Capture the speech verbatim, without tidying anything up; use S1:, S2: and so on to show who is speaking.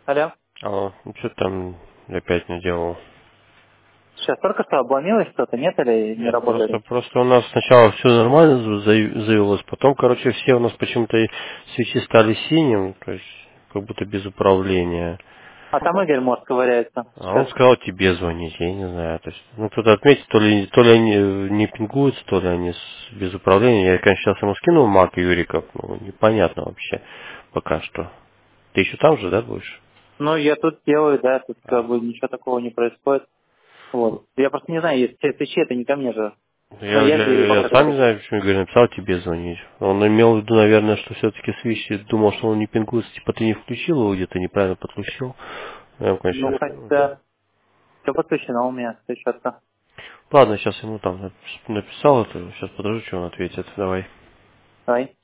S1: Алло.
S2: Алло, ну что там опять не делал?
S1: Сейчас только что обломилось что-то, нет, или не
S2: Нет, просто,
S1: работает?
S2: просто у нас сначала все нормально за- завелось, потом, короче, все у нас почему-то и свечи стали синим, то есть как будто без управления.
S1: А там Игорь может ковыряется
S2: А он
S1: сейчас.
S2: сказал тебе звонить, я не знаю. То есть, ну кто-то отметит, то ли, то ли они не пингуются, то ли они с- без управления. Я, конечно, сейчас ему скинул Мак Юриков, ну непонятно вообще пока что. Ты еще там же, да, будешь?
S1: Ну, я тут делаю, да, тут как
S2: А.
S1: бы ничего такого не происходит. Вот. Я просто не знаю, если свечи, это не ко мне же. Но
S2: Я,
S1: я двери
S2: я, я
S1: пока
S2: сам не
S1: закрыл.
S2: знаю, почему Игорь написал тебе звонить. Он имел в виду, наверное, что все-таки свищи думал, что он не пингуется, типа ты не включил его, где-то неправильно подключил. Я,
S1: Ну,
S2: конечно,
S1: хотя все подключено у меня, все четко.
S2: ладно, сейчас ему там напис- написал это, сейчас подожду, что он ответит. Давай.
S1: Давай.